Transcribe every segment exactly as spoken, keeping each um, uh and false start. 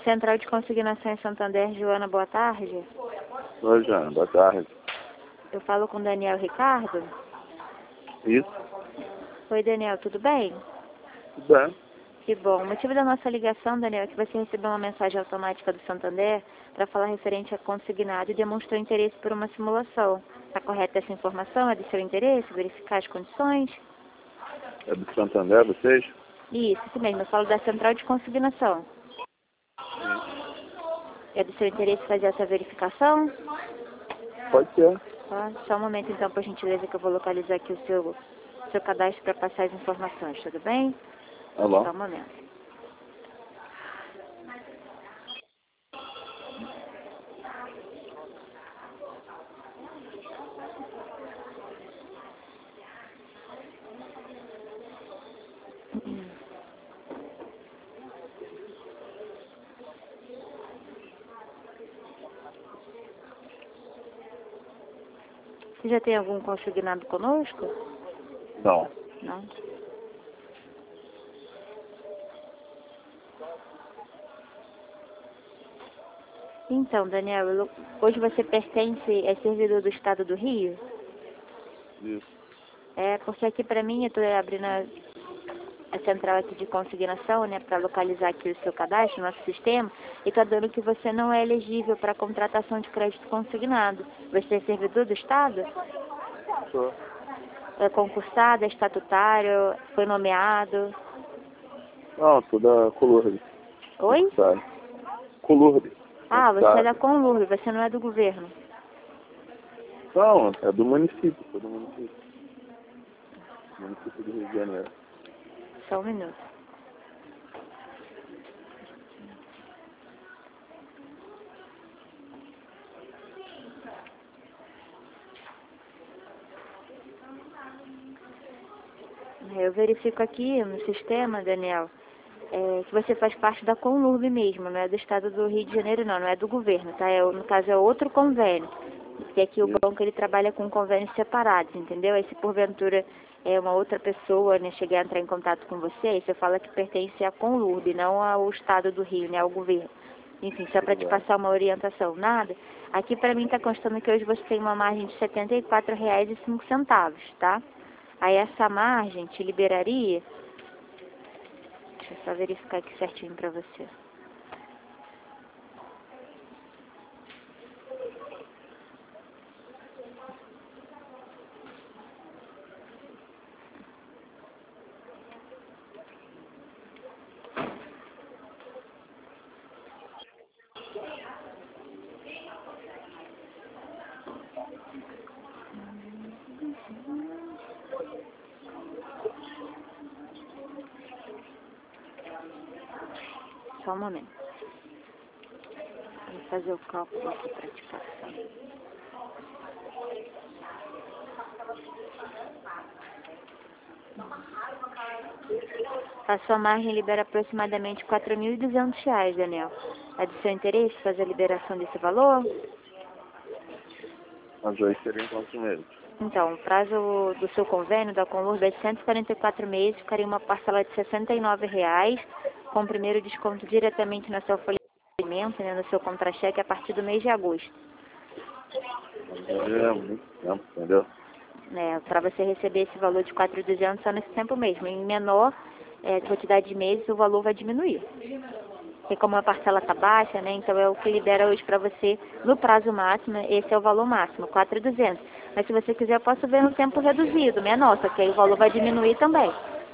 Central de Consignação em Santander, Joana, boa tarde. Oi, Joana, boa tarde. Eu falo com Daniel Ricardo. Isso, Oi, Daniel, tudo bem? tudo bem. Que bom. O motivo da nossa ligação, Daniel, é que você recebeu uma mensagem automática do Santander para falar referente a consignado e demonstrou interesse por uma simulação. Está correta essa informação? É do seu interesse? Verificar as condições? É do Santander, vocês? Isso, isso mesmo. Eu falo da Central de Consignação. É do seu interesse fazer essa verificação? Pode ser. Tá. Só um momento, então, por gentileza, que eu vou localizar aqui o seu, seu cadastro para passar as informações, tudo bem? Tá bom. Só um momento. Você já tem algum consignado conosco? Não. Não? Então, Daniel, eu- hoje você pertence, é servidor do Estado do Rio? Isso. É, porque aqui para mim, eu estou abrindo a, a central aqui de consignação, né, para localizar aqui o seu cadastro, no nosso sistema, e está dando que você não é elegível para contratação de crédito consignado. Você é servidor do Estado? Sou. É concursado, é estatutário, foi nomeado? Não, sou da Colurde. Oi? Tá. Colurde. Ah, você é da Conlurb, você não é do governo. Não, é do município, sou do município. Município do Rio de Janeiro. Só um minuto. Eu verifico aqui no sistema, Daniel, é, que você faz parte da Conlurb mesmo, não é do Estado do Rio de Janeiro, não, não é do governo, tá? É, no caso é outro convênio. Porque aqui o banco ele trabalha com convênios separados, entendeu? Aí se porventura é uma outra pessoa, né, chegar a entrar em contato com você, aí você fala que pertence à Conlurb, não ao Estado do Rio, né, ao governo. Enfim, só para te passar uma orientação, nada. Aqui para mim está constando que hoje você tem uma margem de setenta e quatro reais e cinco centavos, tá? Aí essa margem te liberaria, deixa eu só verificar aqui certinho para você. Só um momento. Vou fazer o cálculo aqui para te passar. A sua margem libera aproximadamente quatro mil e duzentos reais, Daniel. É do seu interesse fazer a liberação desse valor? Mas hoje seria em quantos meses? Então, o prazo do seu convênio da Conlurb é de cento e quarenta e quatro meses, ficaria uma parcela de sessenta e nove reais, com o primeiro desconto diretamente na sua folha de pagamento, né, no seu contra-cheque, a partir do mês de agosto. É muito tempo, entendeu? É, para você receber esse valor de quatro mil e duzentos só nesse tempo mesmo. Em menor é, quantidade de meses, o valor vai diminuir. Porque como a parcela está baixa, né, então é o que libera hoje para você no prazo máximo, esse é o valor máximo, quatro mil e duzentos. Mas se você quiser, eu posso ver no tempo reduzido, menor, só que aí o valor vai diminuir também.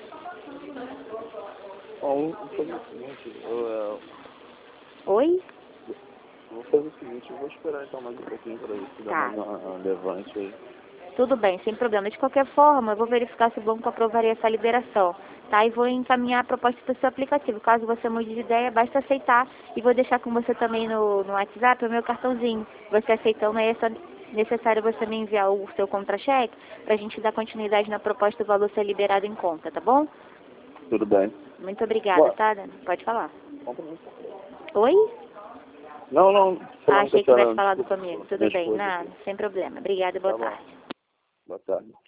Bom, vamos fazer o seguinte, eu, eu, Oi? vou fazer o seguinte, eu vou esperar então mais um pouquinho para ver se dá Tá. mais uma, uma levante aí. Tudo bem, sem problema. De qualquer forma, eu vou verificar se o banco aprovaria essa liberação, tá? E vou encaminhar a proposta do seu aplicativo. Caso você mude de ideia, basta aceitar. E vou deixar com você também no, no WhatsApp o meu cartãozinho. Você aceitando, aí é só necessário você me enviar o seu contra-cheque para a gente dar continuidade na proposta do valor ser liberado em conta, tá bom? Tudo bem. Muito obrigada, Boa. tá, Dani? Pode falar. Compra aí. Oi? Não, não. Ah, achei que tivesse falando falado desculpa, comigo. desculpa, Tudo bem, esposa nada, aqui. sem problema. Obrigada, boa Tá bom. tarde. Boa tarde.